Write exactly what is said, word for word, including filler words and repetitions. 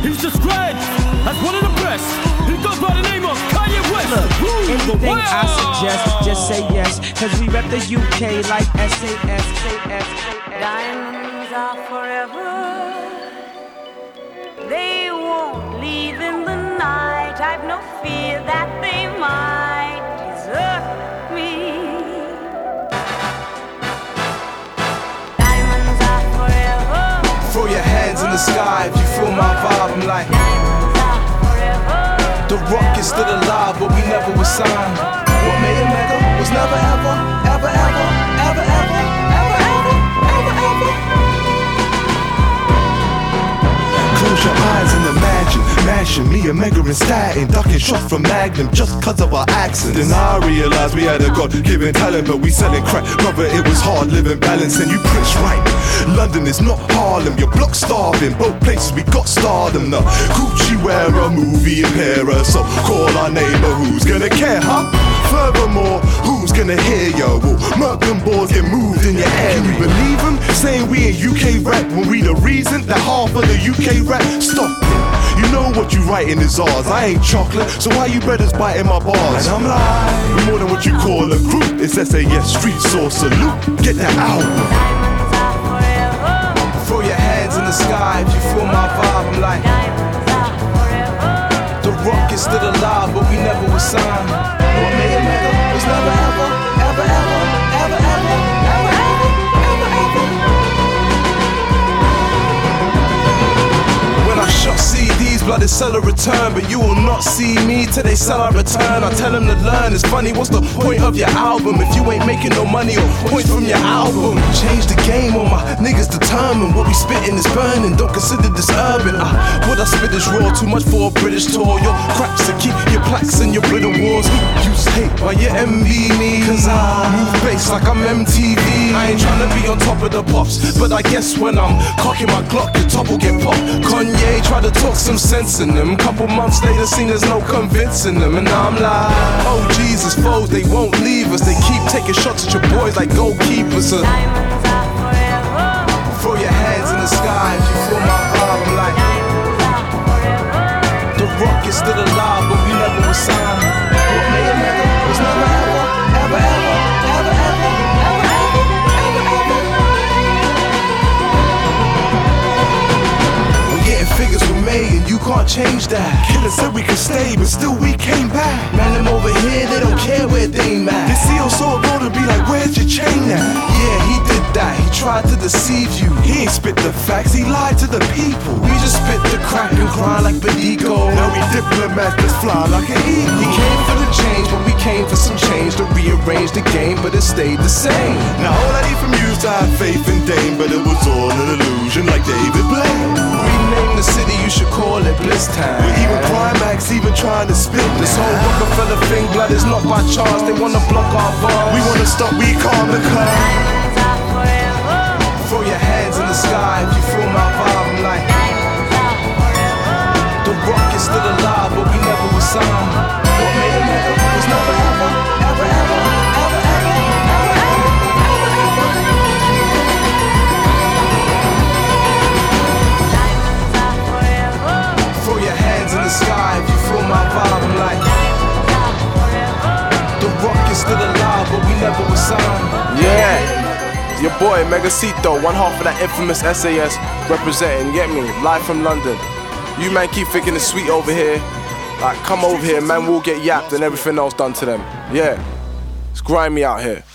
He's described as one of the best. He goes by the name of Kanye West. Look, anything I suggest, just say yes. Cause we rep the U K like S A S. Diamonds are forever. They won't leave in the night. I've no fear that they might desert me. Diamonds are forever. Throw your hands in the sky if you feel my vibe. I'm like, diamonds are forever. The rock is still alive, but we never was signed. What made it mega was never ever, ever, ever, ever, ever, ever, ever, ever, ever. Close your eyes and imagine mashing me, a mega and statin, ducking shots from Magnum just cause of our accents. Then I realized we had a God-given talent, but we selling crack. Brother, it was hard living balance, and you Prince right. London is not Harlem, your block starving. Both places we got stardom. The Gucci wearer, movie impairer. So call our neighbor, who's gonna care, huh? Furthermore, who's gonna hear yo? Will Merkin boards get moved in your area? Can you believe him? Saying we in U K rap when we the reason that half of the U K rap stopped it. You know what you writing is ours. I ain't chocolate, so why you brothers biting my bars? And I'm like, we more than what you call a group. It's S A S Street Source Salute. Get that album. Diamonds are forever. Throw your hands in the sky if you feel my vibe. I'm like, Diamonds are forever. the rock is still alive, but we never was signed. What made it mega was never ever, ever, ever, ever, ever, ever, ever, ever, ever. When I shot C Ds, blood is sell a return, but you will not see me till they sell a return. I tell them to learn. It's funny, what's the point of your album if you ain't making no money or points from your album? Change the game, all my niggas determined. What we spittin' is burning. Don't consider this urban. Uh, what I spit is raw, too much for a British tour. Your craps to keep your plaques and your brittle wars. Use hate while you envy me, cause I move bass like I'm M T V. I ain't tryna be on top of the pops, but I guess when I'm cocking my Glock, your top will get popped. Kanye tried to talk some sense in them. Couple months later, seen there's no convincing them. And now I'm like, oh Jesus, foes, they won't leave us. They keep taking shots at your boys like goalkeepers. So Diamonds are forever. throw your hands in the sky if you feel my vibe. I'm like, Diamonds are forever. the rock is still alive, but we never was signed. What made it mega was never ever, ever, ever, ever, ever, ever, ever, ever, ever. We're getting figures we made, and you can't change that. Killers said we could stay, but still we came back. Man, them over here, they don't care where they mad. They see us all go to be like, where's your chain at? Yeah, he did that, he tried to deceive you. He ain't spit the facts, he lied to the people. We just spit the crack and cry like Bedico. Now we diplomats that fly like an eagle. He came for the change, but we came for some change to rearrange the game, but it stayed the same. Now all I need from you is to have faith in Dame, but it was all an illusion like David Blaine. Rename the city, you should call it Bliss Town. We're even Climax, even trying to spit this whole Rockefeller thing, blood is not by chance. They wanna block our bars. We wanna stop, we calm the cloud. Diamonds are forever. Throw your hands in the sky if you feel my vibe. I'm like, Diamonds are forever. the rock is still alive, but we never was signed. What made it mega was never ever, ever, ever, ever, ever, ever, ever, ever, ever. Diamonds are forever. Throw your hands in the sky if you feel my vibe. I'm like, Diamonds are forever. the rock is still alive, but we never was signed. Yeah, your boy Megacito, one half of that infamous S A S representing, get me, live from London. You man keep thinking it's sweet over here. Like, come over here, man, we'll get yapped and everything else done to them. Yeah, it's grimy out here.